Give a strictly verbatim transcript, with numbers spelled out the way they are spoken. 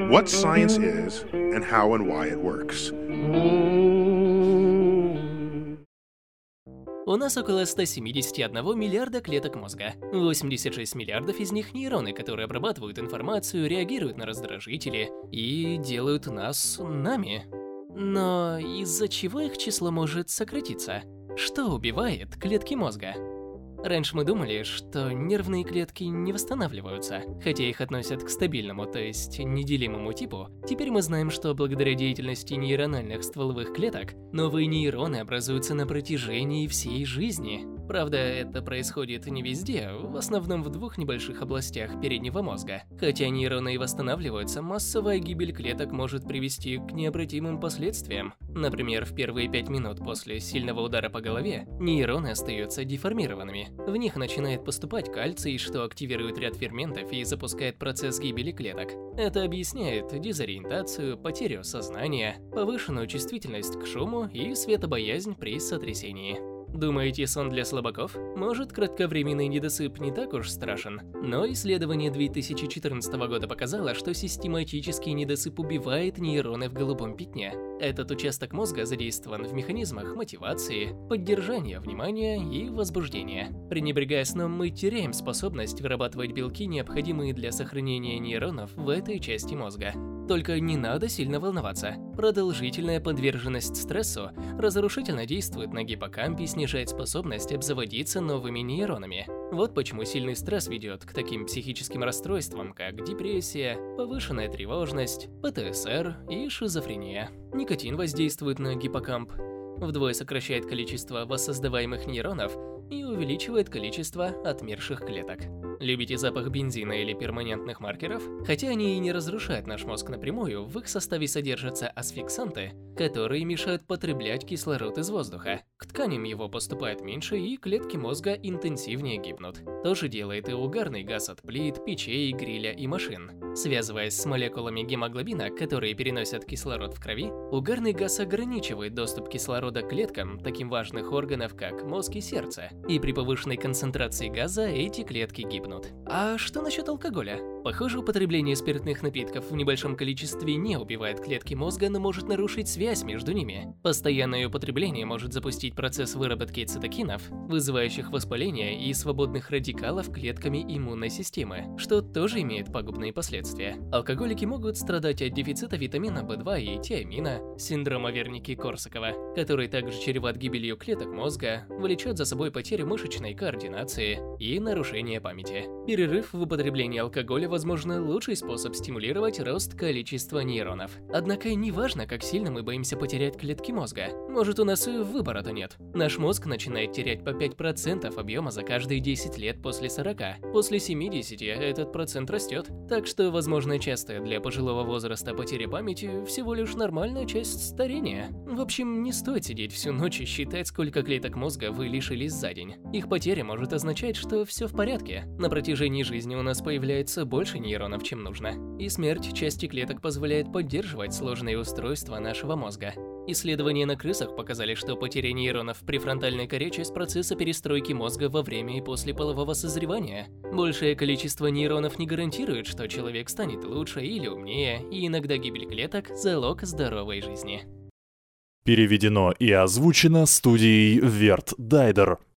what science is and how and why it works. У нас около ста семидесяти одного миллиарда клеток мозга. восемьдесят шесть миллиардов из них нейроны, которые обрабатывают информацию, реагируют на раздражители и делают нас нами. Но из-за чего их число может сократиться? Что убивает клетки мозга? Раньше мы думали, что нервные клетки не восстанавливаются, хотя их относят к стабильному, то есть неделимому типу. Теперь мы знаем, что благодаря деятельности нейрональных стволовых клеток новые нейроны образуются на протяжении всей жизни. Правда, это происходит не везде, в основном в двух небольших областях переднего мозга. Хотя нейроны и восстанавливаются, массовая гибель клеток может привести к необратимым последствиям. Например, в первые пять минут после сильного удара по голове нейроны остаются деформированными. В них начинает поступать кальций, что активирует ряд ферментов и запускает процесс гибели клеток. Это объясняет дезориентацию, потерю сознания, повышенную чувствительность к шуму и светобоязнь при сотрясении. Думаете, сон для слабаков? Может, кратковременный недосып не так уж страшен? Но исследование две тысячи четырнадцатого года показало, что систематический недосып убивает нейроны в голубом пятне. Этот участок мозга задействован в механизмах мотивации, поддержания внимания и возбуждения. Пренебрегая сном, мы теряем способность вырабатывать белки, необходимые для сохранения нейронов в этой части мозга. Только не надо сильно волноваться. Продолжительная подверженность стрессу разрушительно действует на гиппокамп и снижает способность обзаводиться новыми нейронами. Вот почему сильный стресс ведет к таким психическим расстройствам, как депрессия, повышенная тревожность, пэ тэ эс эр и шизофрения. Никотин воздействует на гиппокамп, вдвое сокращает количество воссоздаваемых нейронов и увеличивает количество отмерших клеток. Любите запах бензина или перманентных маркеров? Хотя они и не разрушают наш мозг напрямую, в их составе содержатся асфиксанты, которые мешают потреблять кислород из воздуха. К тканям его поступает меньше, и клетки мозга интенсивнее гибнут. То же делает и угарный газ от плит, печей, гриля и машин. Связываясь с молекулами гемоглобина, которые переносят кислород в крови, угарный газ ограничивает доступ кислорода к клеткам таким важных органов, как мозг и сердце. И при повышенной концентрации газа эти клетки гибнут. А что насчет алкоголя? Похоже, употребление спиртных напитков в небольшом количестве не убивает клетки мозга, но может нарушить связь между ними. Постоянное употребление может запустить процесс выработки цитокинов, вызывающих воспаление, и свободных радикалов клетками иммунной системы, что тоже имеет пагубные последствия. Алкоголики могут страдать от дефицита витамина бэ два и тиамина, синдрома Верники-Корсакова, который также чреват гибелью клеток мозга, влечет за собой потерю мышечной координации и нарушение памяти. Перерыв в употреблении алкоголя, возможно, лучший способ стимулировать рост количества нейронов. Однако не важно, как сильно мы боимся потерять клетки мозга. Может, у нас и выбора-то нет. Наш мозг начинает терять по пять процентов объема за каждые десять лет после сорока. После семидесяти этот процент растет. Так что, возможно, частая для пожилого возраста потеря памяти всего лишь нормальная часть старения. В общем, не стоит сидеть всю ночь и считать, сколько клеток мозга вы лишились за день. Их потеря может означать, что все в порядке. На протяжении жизни у нас появляется больше нейронов, чем нужно. И смерть части клеток позволяет поддерживать сложные устройства нашего мозга. Исследования на крысах показали, что потеря нейронов в префронтальной коре – часть процесса перестройки мозга во время и после полового созревания. Большее количество нейронов не гарантирует, что человек станет лучше или умнее, и иногда гибель клеток – залог здоровой жизни. Переведено и озвучено студией Верт Дайдер.